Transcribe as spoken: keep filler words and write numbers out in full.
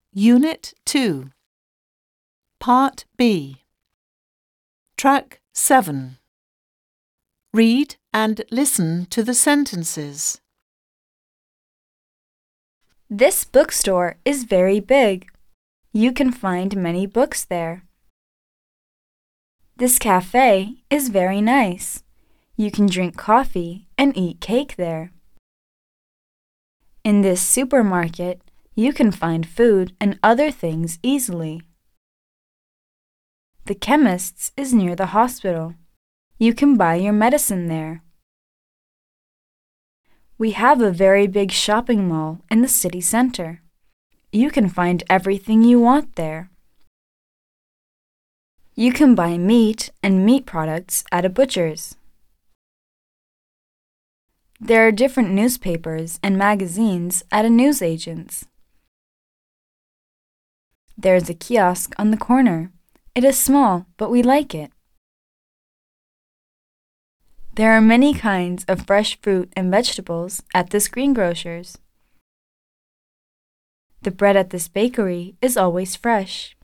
Unit two, Part B, Track seven. Read and listen to the sentences. This bookstore is very big. You can find many books there. This cafe is very nice. You can drink coffee and eat cake there. In this supermarket, you can find food and other things easily. The chemist's is near the hospital. You can buy your medicine there. We have a very big shopping mall in the city center. You can find everything you want there. You can buy meat and meat products at a butcher's. There are different newspapers and magazines at a newsagent's. There is a kiosk on the corner. It is small, but we like it. There are many kinds of fresh fruit and vegetables at this greengrocer's. The bread at this bakery is always fresh.